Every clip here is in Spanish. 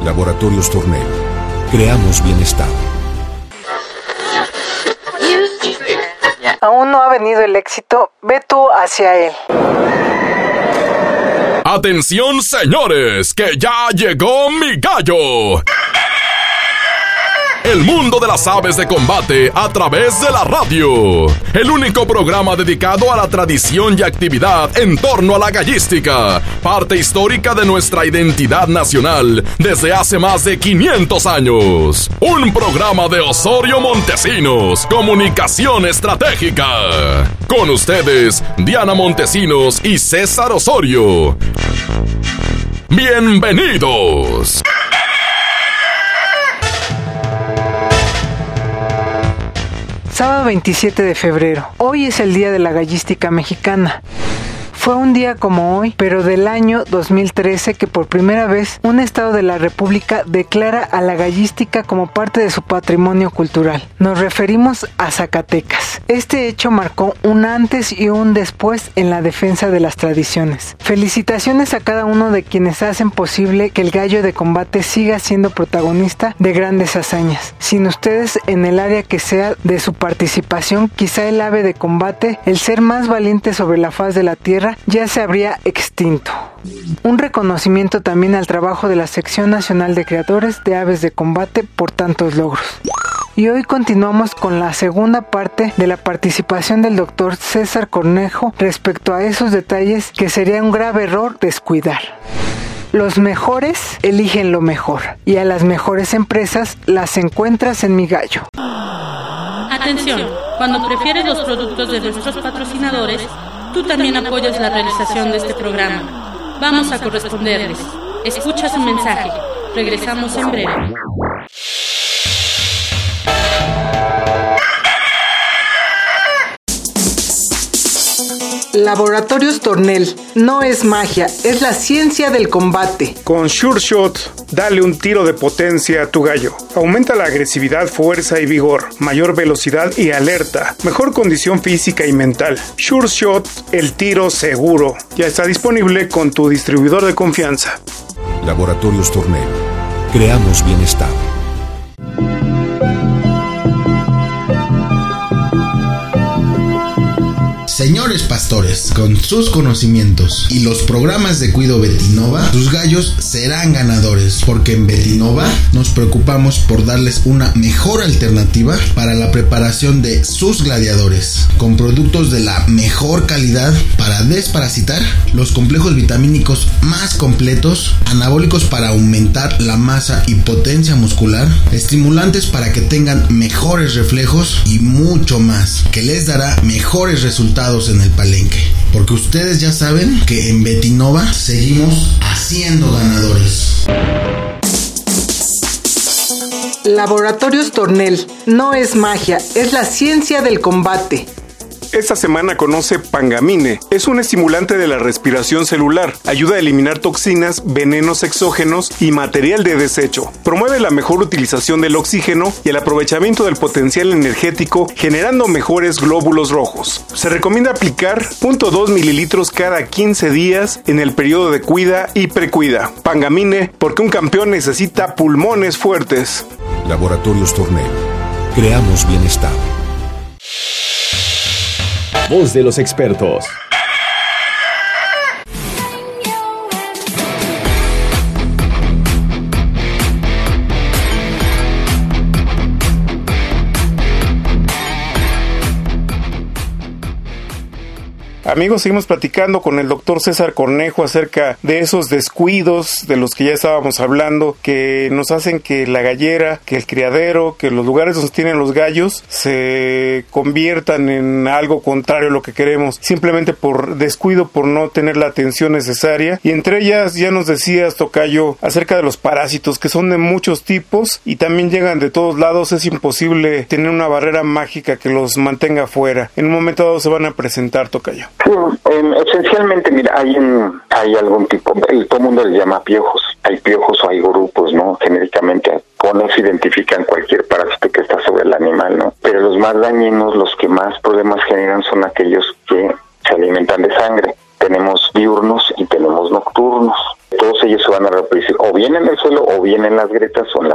Laboratorios Tornel. Creamos bienestar. Aún no ha venido el éxito, ve tú hacia él. ¡Atención, señores! ¡Que ya llegó mi gallo! El mundo de las aves de combate a través de la radio. El único programa dedicado a la tradición y actividad en torno a la gallística, parte histórica de nuestra identidad nacional desde hace más de 500 años. Un programa de Osorio Montesinos, Comunicación Estratégica. Con ustedes, Diana Montesinos y César Osorio. ¡Bienvenidos! Sábado 27 de febrero. Hoy es el Día de la Gallística Mexicana. Fue un día como hoy, pero del año 2013, que por primera vez un estado de la República declara a la gallística como parte de su patrimonio cultural. Nos referimos a Zacatecas. Este hecho marcó un antes y un después en la defensa de las tradiciones. Felicitaciones a cada uno de quienes hacen posible que el gallo de combate siga siendo protagonista de grandes hazañas. Sin ustedes, en el área que sea de su participación, quizá el ave de combate, el ser más valiente sobre la faz de la tierra, ya se habría extinto. Un reconocimiento también al trabajo de la Sección Nacional de Creadores de Aves de Combate por tantos logros. Y hoy continuamos con la segunda parte de la participación del doctor César Cornejo respecto a esos detalles que sería un grave error descuidar. Los mejores eligen lo mejor, y a las mejores empresas las encuentras en Mi Gallo. Atención, cuando prefieres los productos de nuestros patrocinadores, tú también apoyas la realización de este programa. Vamos a corresponderles. Escucha su mensaje. Regresamos en breve. Laboratorios Tornel. No es magia, es la ciencia del combate. Con Sure Shot, dale un tiro de potencia a tu gallo. Aumenta la agresividad, fuerza y vigor, mayor velocidad y alerta, mejor condición física y mental. Sure Shot, el tiro seguro. Ya está disponible con tu distribuidor de confianza. Laboratorios Tornel. Creamos bienestar. Señores pastores, con sus conocimientos y los programas de Cuido Betinova, tus gallos serán ganadores, porque en Betinova nos preocupamos por darles una mejor alternativa para la preparación de sus gladiadores, con productos de la mejor calidad para desparasitar, los complejos vitamínicos más completos, anabólicos para aumentar la masa y potencia muscular, estimulantes para que tengan mejores reflejos y mucho más, que les dará mejores resultados en el palenque, porque ustedes ya saben que en Betinova seguimos haciendo ganadores. Laboratorios Tornel. No es magia, es la ciencia del combate. Esta semana conoce Pangamine. Es un estimulante de la respiración celular. Ayuda a eliminar toxinas, venenos exógenos y material de desecho. Promueve la mejor utilización del oxígeno y el aprovechamiento del potencial energético, generando mejores glóbulos rojos. Se recomienda aplicar 0.2 mililitros cada 15 días en el periodo de cuida y precuida. Pangamine, porque un campeón necesita pulmones fuertes. Laboratorios Tornel. Creamos bienestar. Voz de los expertos. Amigos, seguimos platicando con el doctor César Cornejo acerca de esos descuidos de los que ya estábamos hablando, que nos hacen que la gallera, que el criadero, que los lugares donde tienen los gallos se conviertan en algo contrario a lo que queremos, simplemente por descuido, por no tener la atención necesaria. Y entre ellas, ya nos decías, tocayo, acerca de los parásitos, que son de muchos tipos y también llegan de todos lados. Es imposible tener una barrera mágica que los mantenga fuera. En un momento dado se van a presentar, tocayo. Sí, esencialmente, mira, hay algún tipo, todo el mundo le llama piojos. Hay piojos o hay grupos, ¿no? Genéricamente, con eso identifican cualquier parásito que está sobre el animal, ¿no? Pero los más dañinos, los que más problemas generan, son aquellos que se alimentan de sangre. Tenemos diurnos y tenemos nocturnos. Todos ellos se van a reproducir o bien en el suelo o bien también en las grietas o en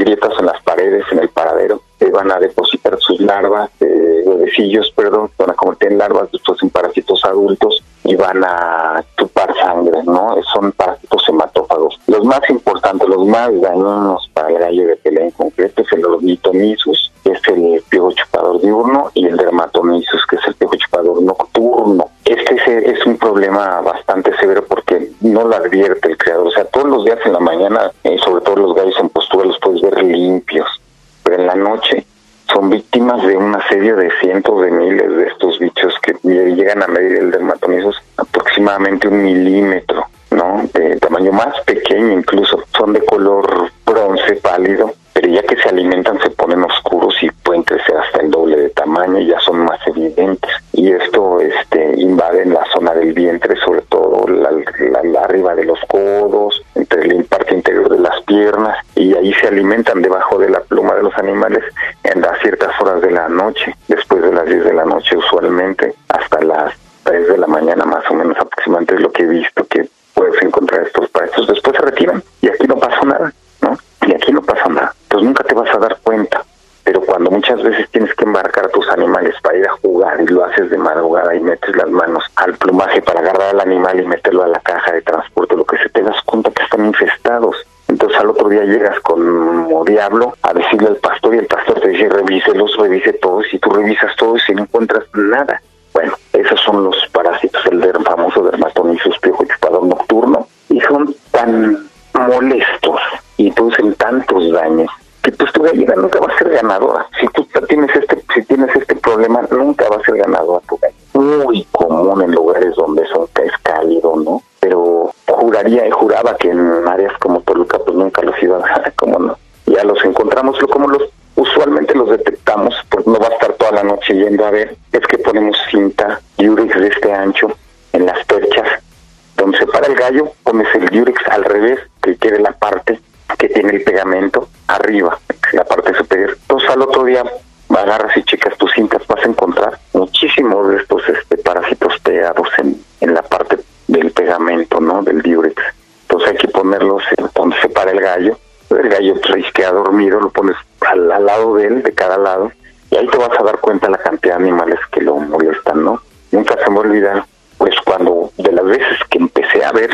las paredes, en el paradero, van a depositar sus larvas, huevecillos, van a convertir en larvas, después en parásitos adultos y van a chupar sangre, ¿no? Son parásitos hematófagos. Los más importantes, los más dañinos para el gallo de pelea en concreto es el Ornithomyzus, que es el piojo chupador diurno, y el Dermatomyzus, que es el piojo chupador nocturno. Este es un problema bastante severo porque no lo advierte el criador. O sea, todos los días en la mañana, sobre todo los gallos en postura, los puedes ver limpios, pero en la noche son víctimas de un asedio de cientos de miles de estos bichos que llegan a medir el Dermatomyzus aproximadamente 1 milímetro, ¿no? De tamaño más pequeño incluso. Son de color bronce pálido, pero ya que se alimentan se ponen oscuros y pueden crecer hasta el doble de tamaño y ya son más evidentes. Y esto invade la zona del vientre, sobre todo la arriba de los codos, entre la parte interior de las piernas, y ahí se alimentan debajo de la pluma de los animales en las ciertas horas de la noche, después de las 10 de la noche usualmente, hasta las 3 de la mañana más o menos aproximadamente es lo que he visto que puedes encontrar estos parásitos. Después se retiran y aquí no pasó nada, ¿no? Y aquí no pasa nada. Entonces nunca te vas a dar cuenta. Pero cuando muchas veces tienes que embarcar a tus animales para ir a jugar y lo haces de madrugada y metes las manos al plumaje para agarrar al animal y meterlo a la caja de transporte, lo que se te das cuenta que están infestados. Entonces al otro día llegas como diablo a decirle al pastor y el pastor te dice revise todos, y tú revisas todos y no encuentras nada. Bueno, esos son los parásitos, el famoso Dermatomyzus, piojo chupador nocturno, y son tan molestos y producen tantos daños que pues tu gallina nunca va a ser ganadora. Si tú tienes este problema, nunca va a ser ganadora tu gallina. Muy común en lugares donde es cálido, ¿no? Pero juraba que en áreas como Toluca pues nunca los iba a dejar, como no. Ya los encontramos, usualmente los detectamos, pues no va a estar toda la noche yendo a ver, es que ponemos cinta Durex de este ancho en las perchas, donde se para el gallo, pones el Durex al revés, que quede la parte que tiene el pegamento arriba, la parte superior. Entonces al otro día agarras y checas tus cintas, vas a encontrar muchísimos de estos parásitos pegados en la parte del pegamento, ¿no? Del Durex. Entonces hay que ponerlos donde se para el gallo pues queda dormido, lo pones al lado de él, de cada lado, y ahí te vas a dar cuenta la cantidad de animales que lo molestan, ¿no? Nunca se me olvida, pues cuando de las veces que empecé a ver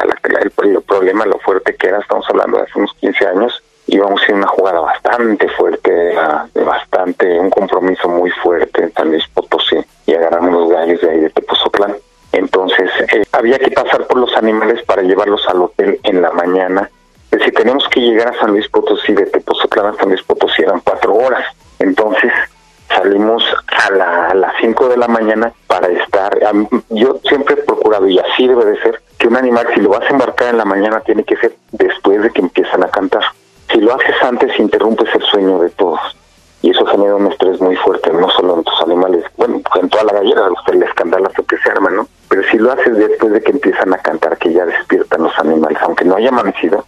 el problema, lo fuerte que era, estamos hablando de hace unos 15 años, íbamos en una jugada bastante fuerte, un compromiso muy fuerte en San Luis Potosí, y agarramos los gallos de ahí de Tepozotlán. Entonces había que pasar por los animales para llevarlos al hotel en la mañana. Es decir, teníamos que llegar a San Luis Potosí, de Tepozotlán a San Luis Potosí eran 4 horas. Entonces salimos a las 5 de la mañana para estar. Yo siempre he procurado, y así debe de ser, que un animal, si lo vas a embarcar en la mañana, tiene que ser después de que empiezan a cantar. Si lo haces antes, interrumpes el sueño de todos. Y eso genera un estrés muy fuerte, no solo en tus animales, bueno, en toda la gallera, el escandalazo que se arma, ¿no? Pero si lo haces después de que empiezan a cantar, que ya despiertan los animales, aunque no haya amanecido,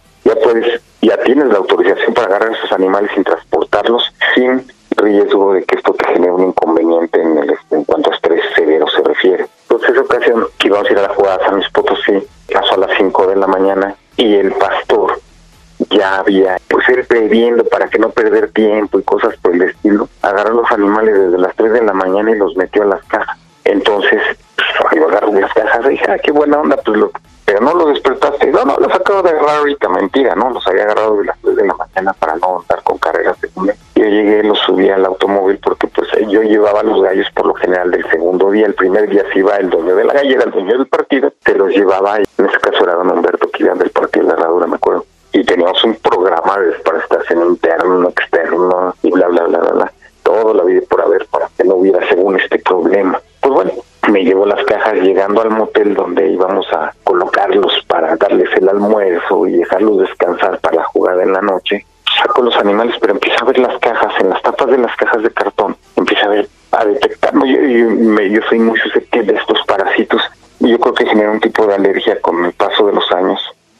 ya tienes la autorización para agarrar a esos animales sin transportarlos, sin riesgo de que esto te genere un inconveniente en cuanto a estrés severo se refiere. Entonces, esa ocasión que íbamos a ir a la jugada a San Luis Potosí, pasó a las 5 de la mañana, y el pastor ya había, pues él previendo para que no perder tiempo y cosas por el estilo, agarró los animales desde las 3 de la mañana y los metió a las cajas. Entonces, yo agarré las cajas y dije, qué buena onda, pues pero no los despertaste. No, los acabo de agarrar ahorita, mentira, ¿no? Los había agarrado de las 3 de la mañana para no andar con carreras de comer. Yo llegué, los subí al automóvil porque pues yo llevaba los gallos por lo general del segundo día. El primer día se iba el dueño de la gallera, el dueño del partido, se los llevaba, y en ese caso era don Humberto, que iba del partido de la Herradura, me acuerdo. Y teníamos un programa de desparasitación interno, externo, y bla, bla, bla, bla, bla. Todo lo había por haber para que no hubiera según este problema. Pues bueno, me llevó las cajas llegando al motel donde íbamos a colocarlos para darles el almuerzo y dejarlos descansar para la jugada en la noche. Saco los animales, pero empiezo a ver las cajas, en las tapas de las cajas de cartón, empiezo a detectar. Yo soy muy susceptible de estos parásitos, y yo creo que genera un tipo de alergia con el paso de los años.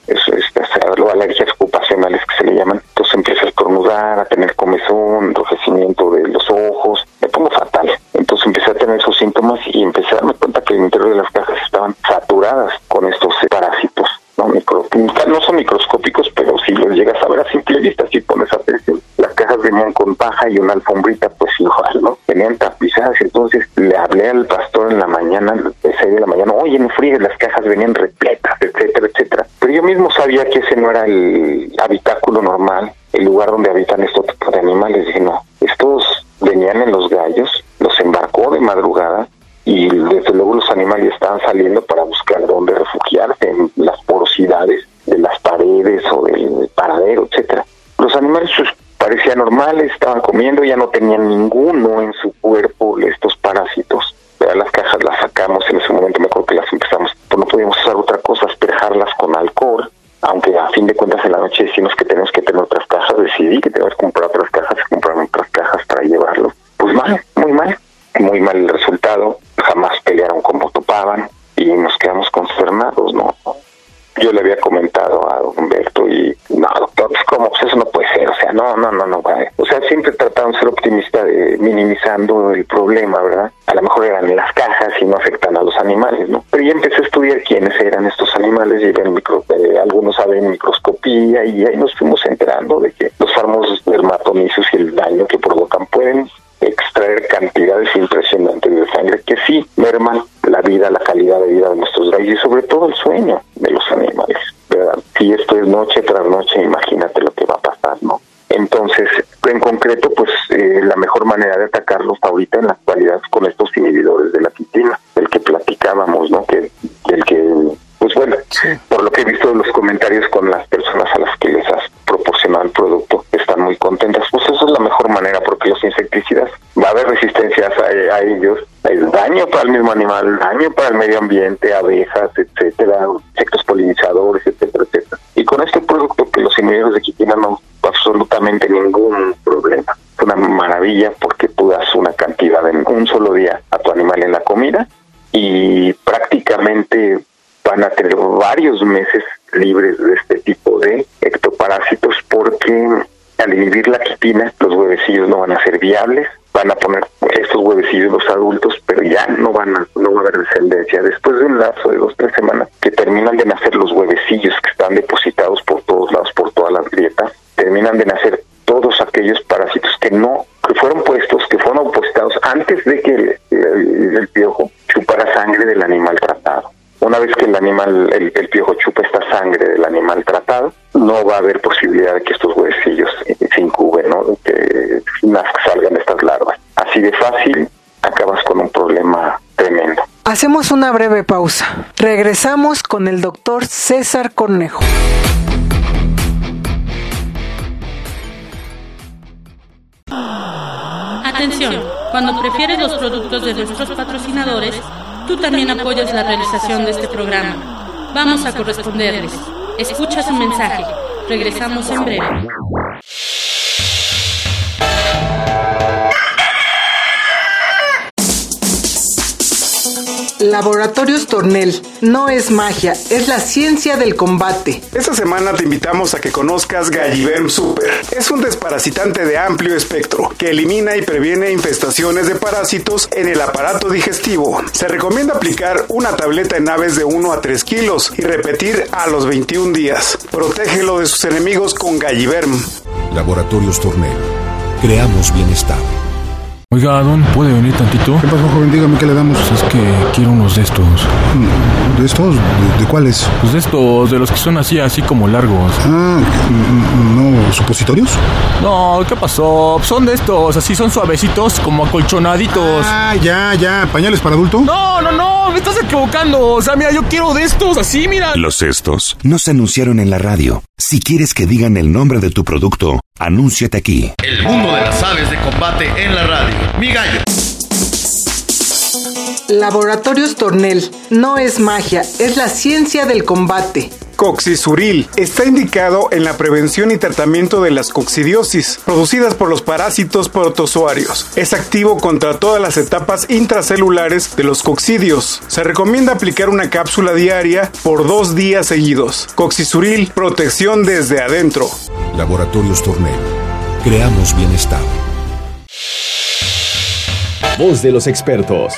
Alergias ocupacionales que se le llaman. Entonces empiezo a estornudar, a tener comezón, enrojecimiento de los ojos, me pongo fatal. Entonces empecé a tener esos síntomas y empecé a darme cuenta que el interior de las cajas estaban saturadas con estos parásitos, ¿no? No son microscópicos, pero si los llegas a ver así, simple vista, si pones atención. Las cajas venían con paja y una alfombrita, pues igual, ¿no? Venían tapizadas. Entonces le hablé al pastor en la mañana, a las 6 de la mañana, oye, no fríes, las cajas venían repletas, etcétera, etcétera. Pero yo mismo sabía que ese no era el habitáculo normal, el lugar donde habitan estos tipos de animales. Dije, no, estos venían en los gallos, los embarcó de madrugada, y desde luego los animales estaban saliendo para buscar dónde refugiarse, en las porosidades de las paredes o del paradero, etcétera. Los animales pues, parecían normales, estaban comiendo, ya no tenían ninguno en su cuerpo estos parásitos. Las cajas las sacamos en ese momento, me acuerdo que las empezamos, pues no podíamos usar otra cosa, asperjarlas con alcohol, aunque a fin de cuentas en la noche decimos que tenemos que tener otras cajas, decidí que tenemos que comprar otras cajas, se compraron otras cajas para llevarlo. Pues mal, muy mal el resultado, jamás pelearon como topaban y nos quedamos consternados, ¿no? Yo le había comentado a don Humberto y, no, doctor, pues ¿cómo? Pues eso no puede ser, o sea, no, vale. O sea, siempre trataron de ser optimista, minimizando el problema, ¿verdad? A lo mejor eran las cajas y no afectan a los animales, ¿no? Pero ya empecé a estudiar quiénes eran estos animales, y algunos saben microscopía, y ahí nos fuimos enterando de que los famosos dermatomicios y el daño que provocan pueden extraer cantidades impresionantes de sangre que sí merman la vida, la calidad de vida de nuestros gallos y sobre todo el sueño de los animales, ¿verdad? Si esto es noche tras noche, imagínate lo que va a pasar, ¿no? Entonces, en concreto, pues la mejor manera de atacarlos ahorita en la actualidad con estos inhibidores de la quitina, del que platicábamos, ¿no? Pues bueno, sí. Por lo que he visto de los comentarios con las personas a las que les has proporcionado el producto, están muy contentas. Pues eso es la mejor manera, porque los insecticidas, va a haber resistencias a ellos, hay daño para el mismo animal, daño para el medio ambiente, abejas, etcétera, insectos polinizadores, etcétera, etcétera. Y con este producto, que los inhibidores de quitina no absolutamente ningún problema. Es una maravilla porque tú das una cantidad en un solo día a tu animal en la comida y prácticamente van a tener varios meses libres de este tipo de ectoparásitos, porque al inhibir la quitina los huevecillos no van a ser viables, van a poner estos huevecillos los adultos, pero ya no va a haber descendencia. Después de un lapso de 2-3 semanas que terminan de nacer los huevecillos que están depositados por todos lados, por todas las grietas, terminan de nacer todos aquellos parásitos que fueron depositados antes de que el piojo chupara sangre del animal tratado. Una vez que el piojo chupa esta sangre del animal tratado, no va a haber posibilidad de que estos huevecillos se incuben, ¿no? Que salgan estas larvas. Así de fácil, acabas con un problema tremendo. Hacemos una breve pausa. Regresamos con el doctor César Cornejo. Atención, cuando prefieres los productos de nuestros patrocinadores, tú también apoyas la realización de este programa. Vamos a corresponderles. Escucha su mensaje. Regresamos en breve. Laboratorios Tornel. No es magia, es la ciencia del combate. Esta semana te invitamos a que conozcas Galliverm Super. Es un desparasitante de amplio espectro que elimina y previene infestaciones de parásitos en el aparato digestivo. Se recomienda aplicar una tableta en aves de 1 a 3 kilos y repetir a los 21 días. Protégelo de sus enemigos con Galliverm. Laboratorios Tornel. Creamos bienestar. Oiga, Don, ¿puede venir tantito? ¿Qué pasó, joven? Dígame, ¿qué le damos? Pues es que quiero unos de estos. ¿De estos? ¿De cuáles? Pues de estos, de los que son así como largos. Ah, ¿no supositorios? No, ¿qué pasó? Son de estos, así son suavecitos, como acolchonaditos. Ah, ya, ¿pañales para adulto? No, me estás equivocando. O sea, mira, yo quiero de estos, así, mira. Los estos no se anunciaron en la radio. Si quieres que digan el nombre de tu producto, anúnciate aquí. El mundo de las aves de combate en la radio. Mi gallo. Laboratorios Tornel. No es magia, es la ciencia del combate. Coccisuril está indicado en la prevención y tratamiento de las coccidiosis producidas por los parásitos protozoarios. Es activo contra todas las etapas intracelulares de los coccidios. Se recomienda aplicar una cápsula diaria por 2 días seguidos. Coccisuril, protección desde adentro. Laboratorios Tornel. Creamos bienestar. Voz de los expertos.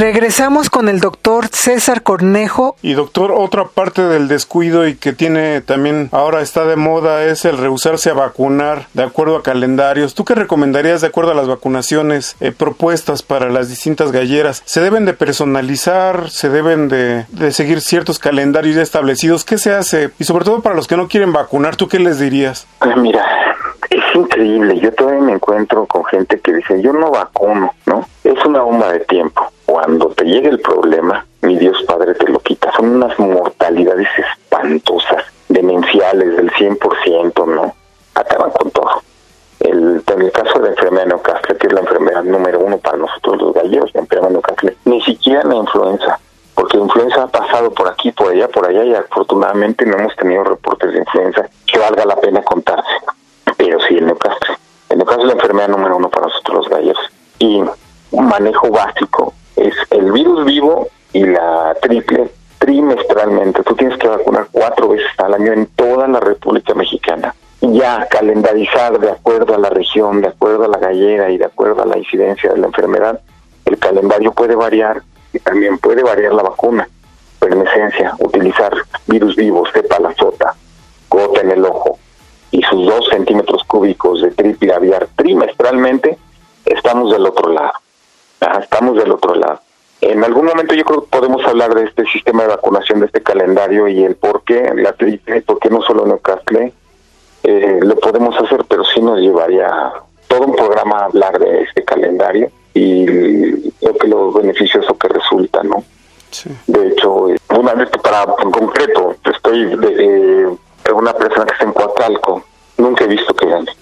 Regresamos con el doctor César Cornejo. Y doctor, otra parte del descuido y que tiene también ahora está de moda es el rehusarse a vacunar de acuerdo a calendarios. ¿Tú qué recomendarías de acuerdo a las vacunaciones propuestas para las distintas galleras? ¿Se deben de personalizar? ¿Se deben de seguir ciertos calendarios ya establecidos? ¿Qué se hace? Y sobre todo para los que no quieren vacunar, ¿tú qué les dirías? Pues mira, es increíble. Yo todavía me encuentro con gente que dice, yo no vacuno, ¿no? Es una bomba de tiempo. Cuando te llegue el problema, mi Dios Padre te lo quita. Son unas mortalidades espantosas, demenciales del 100%, ¿no? Acaban con todo. En el caso de la enfermedad de Newcastle, que es la enfermedad número 1 para nosotros los gallegos, la enfermedad de Newcastle, ni siquiera la influenza, porque la influenza ha pasado por aquí, por allá, y afortunadamente no hemos tenido reportes de influenza que valga la pena contarse. Pero sí el Newcastle. El Newcastle es la enfermedad número 1 para nosotros los gallegos. Y un manejo básico es el virus vivo y la triple trimestralmente. Tú tienes que vacunar 4 veces al año en toda la República Mexicana. Ya calendarizar de acuerdo a la región, de acuerdo a la gallera y de acuerdo a la incidencia de la enfermedad, el calendario puede variar y también puede variar la vacuna. Pero en esencia, utilizar virus vivos, cepa la sota, gota en el ojo y sus 2 centímetros cúbicos de triple aviar trimestralmente, estamos del otro lado. Estamos del otro lado. En algún momento yo creo que podemos hablar de este sistema de vacunación, de este calendario y el por qué la triple, por qué no solo Newcastle. Lo podemos hacer, pero sí nos llevaría todo un programa a hablar de este calendario y lo beneficioso que resulta, ¿no? Sí. De hecho, una vez en concreto, estoy de una persona que está en Coacalco, nunca he visto que gane.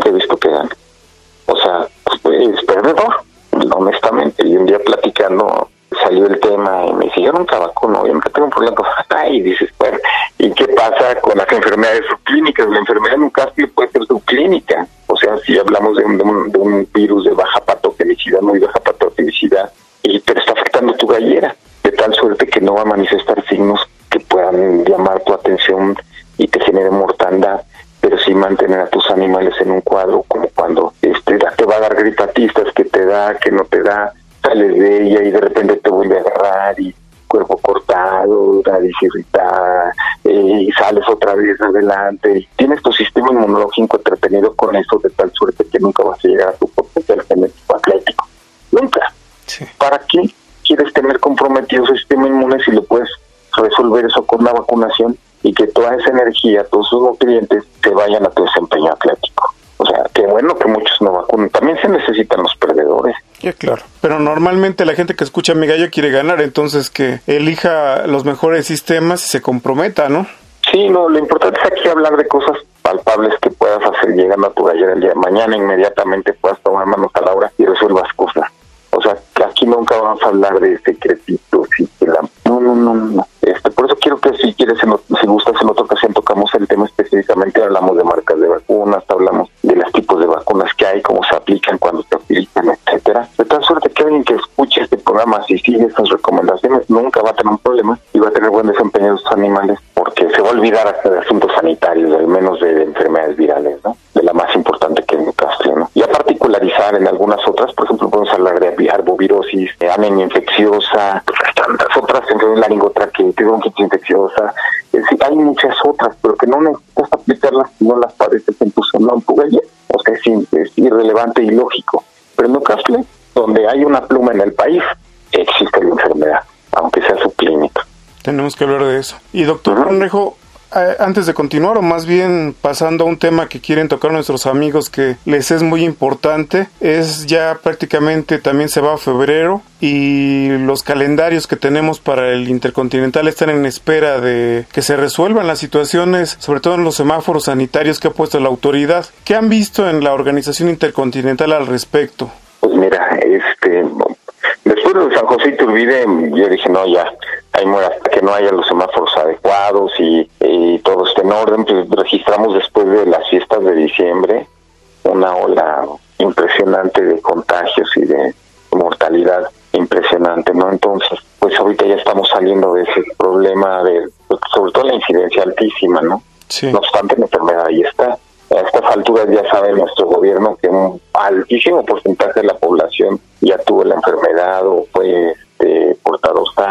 O sea, pues, es perdedor, honestamente. Y un día platicando salió el tema y me dice, yo nunca vacuno, yo nunca tengo un problema. Y dices, bueno, ¿y qué pasa con las enfermedades subclínicas? La enfermedad de Newcastle puede ser subclínica. O sea, si hablamos de un virus de baja patogenicidad, muy baja patogenicidad, pero está afectando tu gallera, de tal suerte que no va a manifestar signos que puedan llamar tu atención y te genere mortandad, pero sí mantener a tus animales en un cuadro como cuando te va a dar gripatistas, que te da, que no te da, sales de ella y de repente te vuelve a agarrar y cuerpo cortado, nariz irritada, y sales otra vez adelante y tienes tu sistema inmunológico entretenido con eso, de tal suerte que nunca vas a llegar a tu potencial genético atlético. Nunca. Sí. ¿Para qué quieres tener comprometido su sistema inmune si lo puedes resolver eso con una vacunación y que toda esa energía, todos sus nutrientes te vayan a tu desempeño atlético? O sea, qué bueno que muchos no vacunen. También se necesitan los perdedores. Ya, claro. Pero normalmente la gente que escucha a Mi Gallo quiere ganar, entonces que elija los mejores sistemas y se comprometa, ¿no? Sí, no, lo importante es aquí hablar de cosas palpables que puedas hacer llegando a tu gallera el día de mañana, inmediatamente puedas tomar manos a la obra y resuelvas cosas. O sea, que aquí nunca vamos a hablar de secretitos y que la... No. Por eso quiero que si quieres, si gustas, en otra ocasión tocamos el tema específicamente, hablamos de marcas de vacunas, hablamos de los tipos de vacunas que hay, cómo se aplican, cuándo se aplican, etcétera. De tal suerte que alguien que escuche este programa, si sigue esas recomendaciones, nunca va a tener un problema y va a tener buen desempeño de sus animales, porque se va a olvidar hasta de asuntos sanitarios, al menos de enfermedades virales, ¿no? De la más importante que es Newcastle, ¿no? Y a particularizar en algunas otras, por ejemplo, podemos hablar de arbovirosis, anemia infecciosa, tantas otras, entonces laringotraqueitis, bronquitis infecciosa, hay muchas otras, pero que no necesitas aplicarlas si no las padeces en tu zona, en tu gallera. O sea, es irrelevante y lógico. Pero en Newcastle, donde hay una pluma en el país, existe la enfermedad, aunque sea subclínica. Tenemos que hablar de eso. Y doctor Cornejo, antes de continuar, o más bien pasando a un tema que quieren tocar nuestros amigos que les es muy importante, es ya prácticamente también se va a febrero y los calendarios que tenemos para el Intercontinental están en espera de que se resuelvan las situaciones, sobre todo en los semáforos sanitarios que ha puesto la autoridad. ¿Qué han visto en la Organización Intercontinental al respecto? Pues mira, después de San José Iturbide, yo dije, no, ya, ahí muere hasta que no haya los semáforos adecuados y todo esté en orden. Pues registramos después de las fiestas de diciembre una ola impresionante de contagios y de mortalidad impresionante, ¿no? Entonces, pues ahorita ya estamos saliendo de ese problema sobre todo la incidencia altísima, ¿no? Sí. No obstante, la enfermedad ahí está. A estas alturas ya sabe nuestro gobierno que un altísimo porcentaje de la población ya tuvo la enfermedad o fue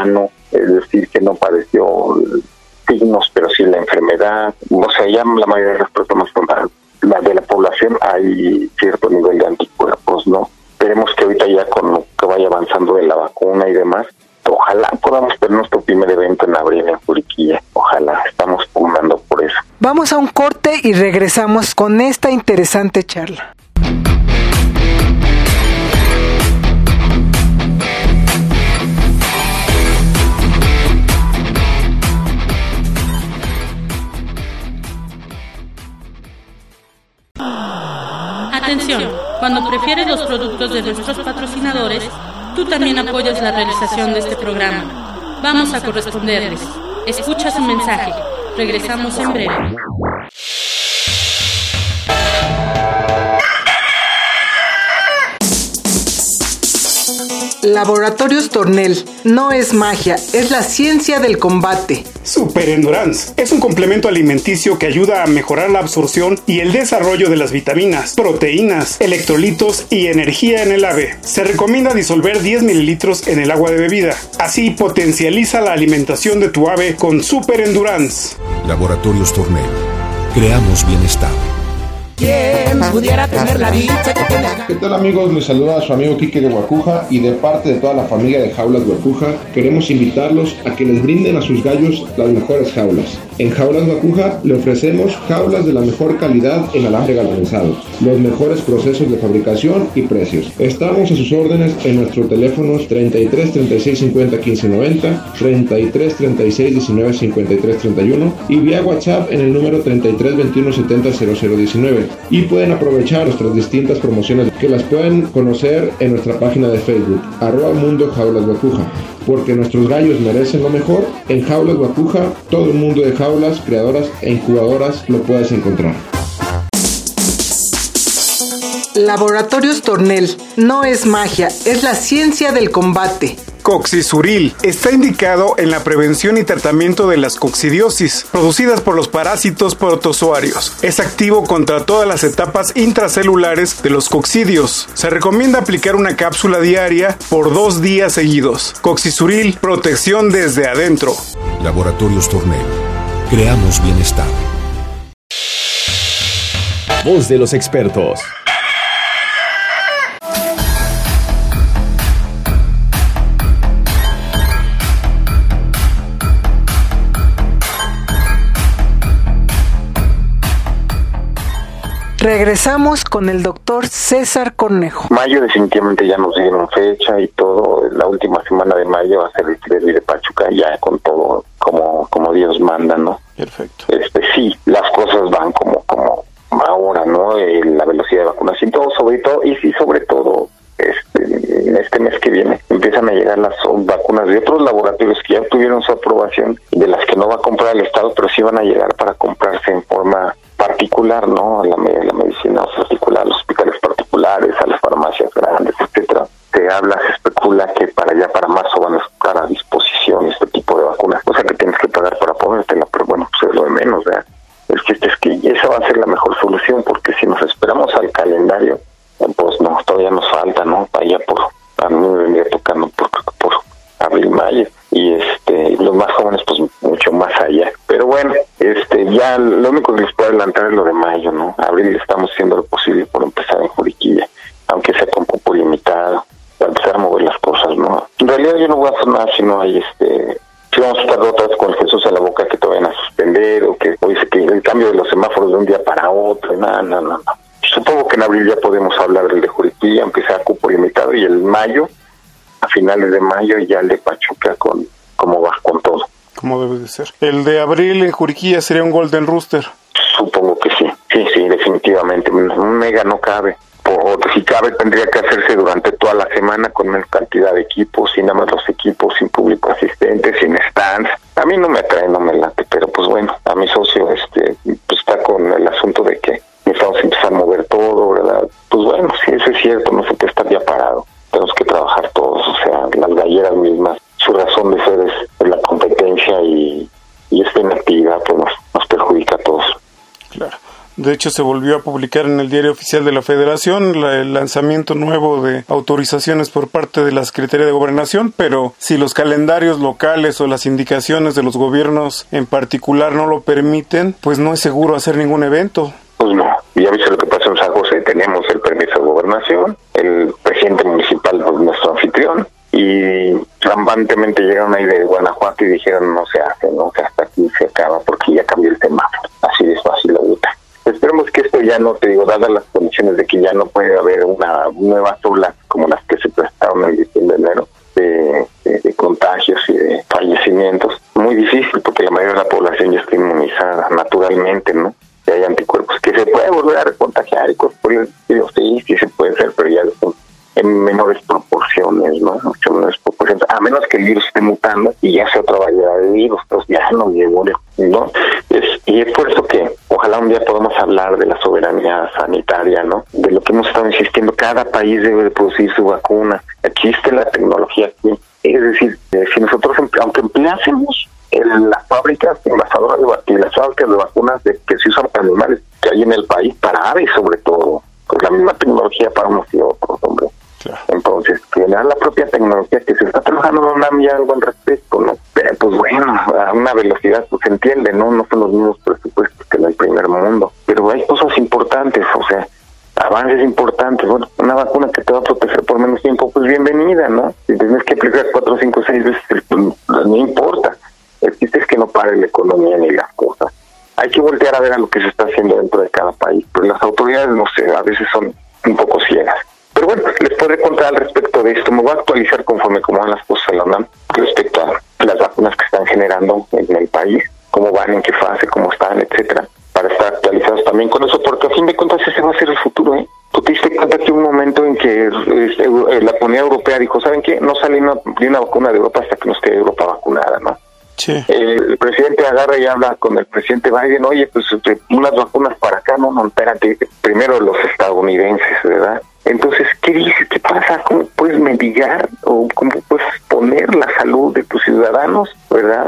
sano, es decir, que no padeció signos, pero sí la enfermedad. O sea, ya la mayoría de las personas de la población hay cierto nivel de anticuerpos, ¿no? Esperemos que ahorita ya con lo que vaya avanzando de la vacuna y demás, ojalá podamos tener nuestro primer evento en abril en Juriquilla. Ojalá, estamos pugnando por eso. Vamos a un corte y regresamos con esta interesante charla. Atención, cuando prefieres los productos de nuestros patrocinadores, tú también apoyas la realización de este programa. Vamos a corresponderles. Escucha su mensaje. Regresamos en breve. Laboratorios Tornel. No es magia, es la ciencia del combate. Super Endurance es un complemento alimenticio que ayuda a mejorar la absorción y el desarrollo de las vitaminas, proteínas, electrolitos y energía en el ave. Se recomienda disolver 10 mililitros en el agua de bebida. Así potencializa la alimentación de tu ave con Super Endurance. Laboratorios Tornel. Creamos bienestar. ¿Quién pudiera tener la dicha que tiene? ¿Qué tal, amigos? Les saluda a su amigo Quique de Guacuja, y de parte de toda la familia de Jaulas Guacuja queremos invitarlos a que les brinden a sus gallos las mejores jaulas. En Jaulas Guacuja le ofrecemos jaulas de la mejor calidad en alambre galvanizado, los mejores procesos de fabricación y precios. Estamos a sus órdenes en nuestros teléfonos 33 36 50 15 90, 33 36 19 53 31 y vía WhatsApp en el número 33 21 70 00 19. Y pueden aprovechar nuestras distintas promociones que las pueden conocer en nuestra página de Facebook, @Mundo Jaulas Guacuja. Porque nuestros gallos merecen lo mejor. En Jaulas Guacuja, todo el mundo de jaulas, creadoras e incubadoras lo puedes encontrar. Laboratorios Tornel. No es magia, es la ciencia del combate. Coccisuril está indicado en la prevención y tratamiento de las coccidiosis producidas por los parásitos protozoarios. Es activo contra todas las etapas intracelulares de los coccidios. Se recomienda aplicar una cápsula diaria por 2 días seguidos. Coccisuril, protección desde adentro. Laboratorios Tornel. Creamos bienestar. Voz de los expertos. Regresamos con el doctor César Cornejo. Mayo definitivamente ya nos dieron fecha y todo. La última semana de mayo va a ser el Derby de Pachuca, ya con todo como Dios manda, ¿no? Perfecto. Sí, las cosas van como ahora, ¿no? La velocidad de vacunación, todo sobre todo, y sí, sobre todo, en este mes que viene empiezan a llegar las vacunas de otros laboratorios que ya obtuvieron su aprobación, de las que no va a comprar el Estado, pero sí van a llegar para comprarse en forma particular, ¿no? La medicina particular, a los hospitales particulares, a las farmacias grandes, etcétera. Se habla, se especula que para marzo van a estar a disposición este tipo de vacunas, o sea que tienes que pagar para ponértela, pero bueno, pues es lo de menos, ¿verdad? Es que esa va a ser la mejor solución, porque si nos esperamos al calendario, pues no, todavía nos falta, ¿no? Allá a mí me vendría tocando por abril, mayo, y los más jóvenes pues mucho más allá. Pero bueno, ya lo único que les puedo adelantar es lo de mayo, ¿no? Abril estamos haciendo lo posible por empezar en Juriquilla, aunque sea con cupo limitado, para empezar a mover las cosas, ¿no? En realidad yo no voy a hacer nada si no hay si vamos a estar otra vez con el Jesús a la boca que te vayan a suspender, o dice que el cambio de los semáforos de un día para otro, no. Supongo que en abril ya podemos hablar del de Juriquilla, aunque sea cupo limitado, y el mayo, a finales de mayo, ya el de Pachuca como va con todo. Como debe de ser. El de abril en Juriquilla sería un Golden Rooster. Supongo que sí, definitivamente. Un mega no cabe. O si cabe, tendría que hacerse durante toda la semana con una cantidad de equipos, sin nada más los equipos, sin público asistente, sin stands. A mí no me atrae, no me late, pero pues bueno, a mi socio pues está con el asunto de que necesitamos empezar a mover todo, ¿verdad? Pues bueno, sí, eso es cierto, no se puede estar ya parado. Tenemos que trabajar todos, o sea, las galleras mismas, su razón de ser es la competencia, y esta inactividad pues nos perjudica a todos. Claro. De hecho, se volvió a publicar en el Diario Oficial de la Federación el lanzamiento nuevo de autorizaciones por parte de la Secretaría de Gobernación, pero si los calendarios locales o las indicaciones de los gobiernos en particular no lo permiten, pues no es seguro hacer ningún evento. Pues no, ya viste lo que pasó en San José, tenemos el permiso de gobernación, el presidente municipal es nuestro anfitrión, y flambantemente llegaron ahí de Guanajuato y dijeron no se hace, no, que hasta aquí se acaba porque ya cambió el semáforo, así de fácil la ruta. Esperemos que esto ya no, te digo, dadas las condiciones de que ya no puede haber una nueva ola como las que se prestaron en diciembre, enero, de contagios y de fallecimientos. Muy difícil porque la mayoría de la población ya está inmunizada naturalmente, ¿no? Que hay anticuerpos, que se puede volver a recontagiar y cosas por el estilo, sí se puede hacer, pero ya en menores proporciones, ¿no? Mucho menores proporciones, a menos que el virus esté mutando y ya sea otra variedad de virus, pues ya no llegó, ¿no? Y es por eso que ojalá un día podamos hablar de la soberanía sanitaria, ¿no? De lo que hemos estado insistiendo, cada país debe de producir su vacuna, existe la tecnología aquí, es decir, si nosotros, aunque empleásemos las fábricas envasadoras y las fábricas de vacunas que se usan para animales que hay en el país, para aves sobre todo, pues la misma tecnología para unos y otros, hombre. Claro. Entonces, crear la propia tecnología que se está trabajando en UNAM ya algo al respecto, ¿no? Pero, pues bueno, a una velocidad, pues se entiende, ¿no? No son los mismos presupuestos que en el primer mundo, pero hay cosas importantes, o sea, avances importantes. Bueno, una vacuna que te va a proteger por menos tiempo, pues bienvenida, ¿no? Si tienes que aplicar 4, 5, 6 veces, pues, no importa. El chiste es que no pare la economía ni las cosas. Hay que voltear a ver a lo que se está haciendo dentro de cada país, pero las autoridades, no sé, a veces son un poco ciegas. Pero bueno, les podré contar al respecto de esto. Me voy a actualizar conforme como van las cosas en la UNAM respecto a las vacunas que están generando en el país, cómo van, en qué fase, cómo están, etcétera, para estar actualizados también con eso, porque a fin de cuentas ese va a ser el futuro, ¿eh? ¿Tú te diste cuenta que hubo un momento en que la Comunidad Europea dijo, ¿saben qué? No sale una vacuna de Europa hasta que no esté Europa vacunada, ¿no? Sí. El presidente agarra y habla con el presidente Biden, oye, pues unas vacunas para acá, no, espérate, primero los estadounidenses, ¿verdad? Entonces, ¿qué dices? ¿Qué pasa? ¿Cómo puedes mendigar o cómo puedes poner la salud de tus ciudadanos, ¿verdad?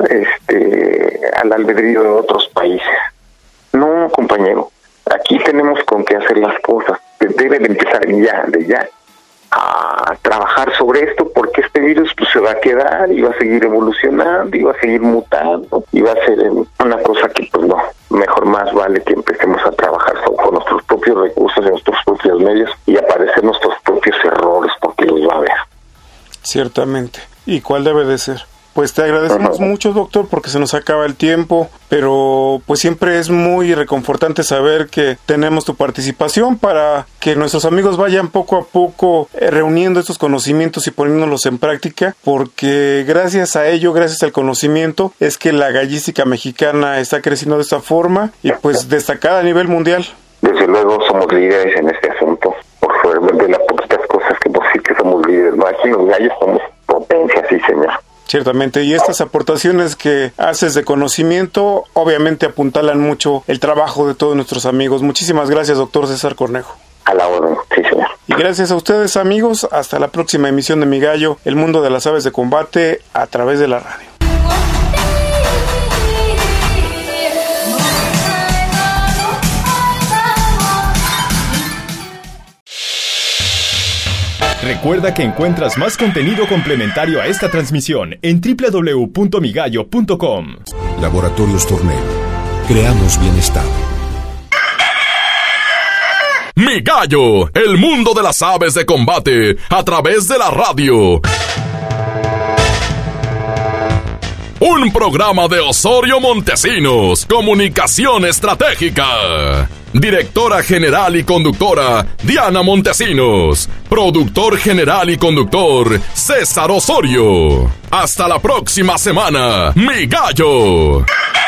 Al albedrío de otros países. No, compañero, aquí tenemos con qué hacer las cosas. Debe de empezar ya a trabajar sobre esto, porque este virus pues se va a quedar y va a seguir evolucionando y va a seguir mutando y va a ser una cosa que pues no, mejor más vale que empecemos a trabajar con nuestros propios recursos y nuestros propios medios y aparecer nuestros propios errores, porque los va a haber. Ciertamente. ¿Y cuál debe de ser? Pues te agradecemos mucho, doctor, porque se nos acaba el tiempo, pero pues siempre es muy reconfortante saber que tenemos tu participación para que nuestros amigos vayan poco a poco reuniendo estos conocimientos y poniéndolos en práctica, porque gracias a ello, gracias al conocimiento, es que la gallística mexicana está creciendo de esta forma y pues destacada a nivel mundial. Desde luego somos líderes en este asunto, por fuera de las poquitas cosas que pues sí que somos líderes, ¿no? Aquí los gallos somos potencia, sí señor. Ciertamente, y estas aportaciones que haces de conocimiento obviamente apuntalan mucho el trabajo de todos nuestros amigos. Muchísimas gracias, doctor César Cornejo. A la orden, sí señor. Y gracias a ustedes, amigos, hasta la próxima emisión de Mi Gallo, el mundo de las aves de combate a través de la radio. Recuerda que encuentras más contenido complementario a esta transmisión en www.migallo.com. Laboratorios Tornel. Creamos bienestar. Mi Gallo, el mundo de las aves de combate a través de la radio. Un programa de Osorio Montesinos, Comunicación Estratégica. Directora general y conductora, Diana Montesinos. Productor general y conductor, César Osorio. Hasta la próxima semana, Mi Gallo.